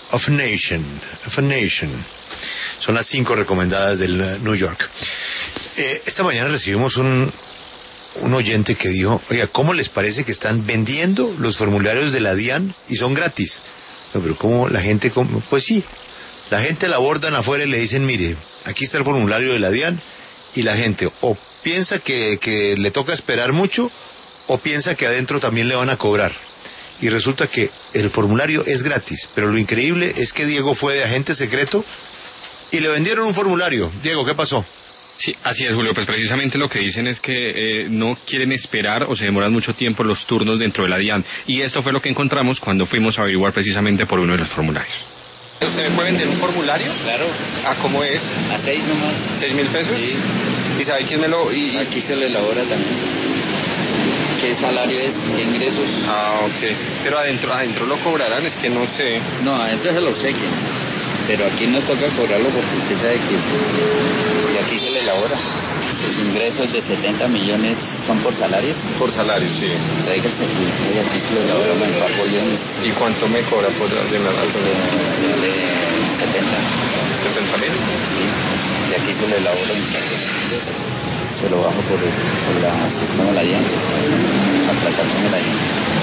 of a Nation. Son las 5 recomendadas del New York. Esta mañana recibimos un oyente que dijo, oiga, ¿cómo les parece que están vendiendo los formularios de la DIAN y son gratis? No, pero ¿cómo la gente? Pues sí, la gente la abordan afuera y le dicen, mire, aquí está el formulario de la DIAN, y la gente o piensa que le toca esperar mucho o piensa que adentro también le van a cobrar. Y resulta que el formulario es gratis, pero lo increíble es que Diego fue de agente secreto y le vendieron un formulario. Diego, ¿qué pasó? Sí, así es, Julio. Pues precisamente lo que dicen es que no quieren esperar o se demoran mucho tiempo los turnos dentro de la DIAN. Y esto fue lo que encontramos cuando fuimos a averiguar precisamente por uno de los formularios. ¿Usted me puede vender un formulario? Claro. ¿A cómo es? A 6 nomás. ¿6.000 pesos? Sí. ¿Y sabe quién me lo...? Aquí se le elabora también. ¿Qué salario es? ¿Qué ingresos? Ah, ok. Pero adentro lo cobrarán, es que no sé. No, adentro se lo obsequian. Pero aquí nos toca cobrarlo porque usted sabe que y aquí se le elabora. Sus ingresos de 70 millones son por salarios. Por salario, sí. Tráigase su y aquí se lo elaboramos en papoyones. ¿Y cuánto me cobra por de la razón? De 70. ¿70.000? Sí. Y aquí se lo elabora en papoyones. Se lo bajo por la sistema de la DIAN, la plataforma de la DIAN.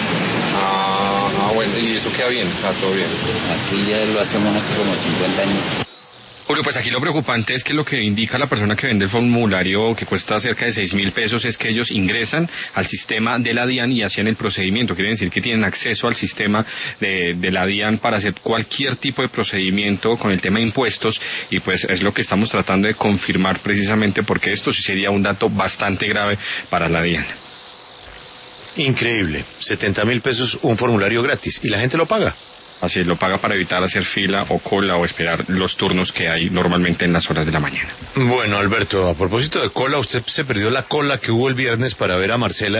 Bueno, y eso queda bien, está todo bien. Aquí ya lo hacemos hace como 50 años. Julio, pues aquí lo preocupante es que lo que indica la persona que vende el formulario, que cuesta cerca de 6.000 pesos, es que ellos ingresan al sistema de la DIAN y hacían el procedimiento. Quiere decir que tienen acceso al sistema de la DIAN para hacer cualquier tipo de procedimiento con el tema de impuestos, y pues es lo que estamos tratando de confirmar precisamente, porque esto sí sería un dato bastante grave para la DIAN. Increíble, 70.000 pesos un formulario gratis, y la gente lo paga. Así es, lo paga para evitar hacer fila o cola o esperar los turnos que hay normalmente en las horas de la mañana. Bueno, Alberto, a propósito de cola, usted se perdió la cola que hubo el viernes para ver a Marcela